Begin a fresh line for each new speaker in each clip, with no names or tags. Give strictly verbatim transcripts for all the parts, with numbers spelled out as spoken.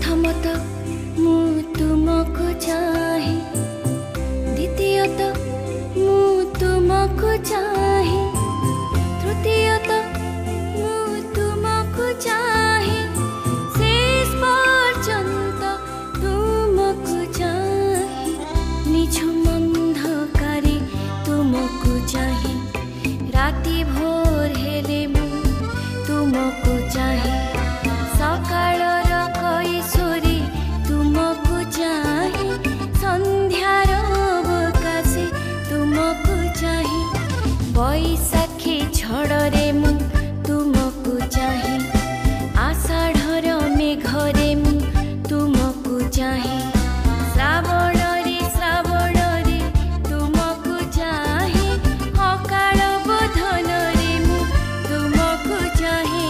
प्रथमत मु तुमको चाहे, द्वितीयत मु तुमको चाहे, तृतीयत मु तुमको चाहे, शेष पर्यंत तुमको चाहे। निझुम अंधकारे तुमको चाहे, राति भोर हेले मु तुमको चाहे, सकाळर कैशोरी तुमको चाहे, संध्यार अवकाशे तुमको चाहे, बैशाखी झड़रे मु तुमको चाहे, आषाढ़र मेघरे मु तुमको चाहे, श्रावण रे श्रावण रे तुमको चाहे, अकाल बोधन रे मु तुमको चाहे।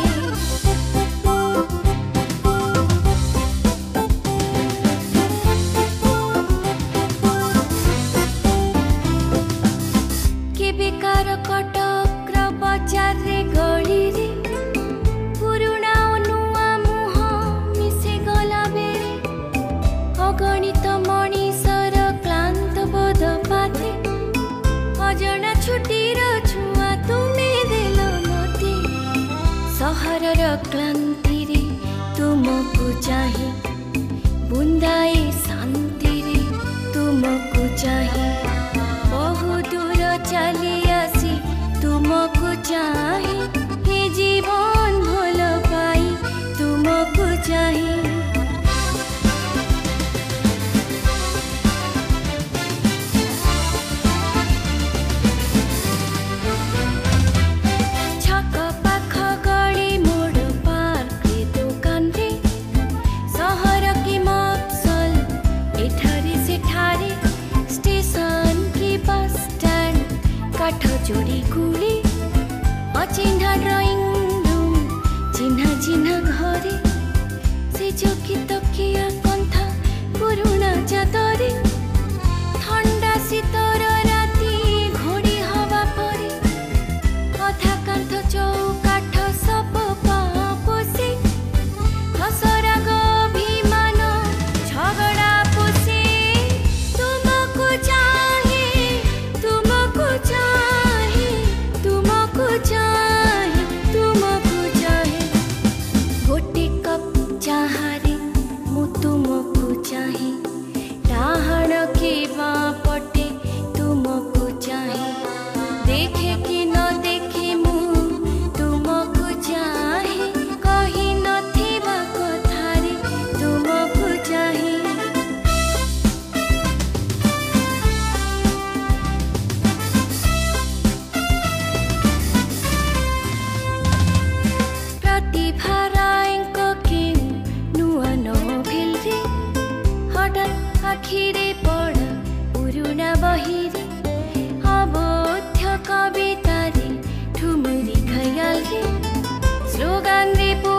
बेकार कटक बजार रे गली रे पुरुणा नुआ मुह मिसे गला बेले, अगणित मनीषर क्लांत बोध पाते, अजना छुटीर छुआ तुमे देल मते, सहरर क्लांति रे तुमको चाहे, बुंदाए शांति रे तुमको चाहे, बहु दूर चली आसी तुमको चाहे, हे जीवन भल पाई तुमको चाहे। छक पाख गली मोड़ पार्क रे दुकान रे, सहर की मफसल एठारे सेठारे, स्टेशन की बस काठ जोड़ी गुड़ी, अचिन्हा ड्राइंग रूम, चिन्हा चिन्हा घरे, से चौकी तकिया कंथा पुरुणा चादरे, ठंडा शीतर राति घोड़ी हवा परे, अधा कांथ चौकाठ सब पोषे, हसरा अभिमान झगड़ा पोषे, तुमको चाहे तुमको चाहे, तुमको चाहे, तुमको चाहे, गोटे कप चाहारे मु तुमको चाहे, डाहाण के बाँ पटे तुमको चाहे, देखे कि न देखे मु तुमको चाहे, कही नथिबा कथारे तुमको चाहे। प्रतिभारायक केउ नुआ नोभेल रे, हठात आखिरे पड़ पुरुणा बही रे, अबोध्य कविता रे ठुमुरी खयाल रे, स्लोगान रे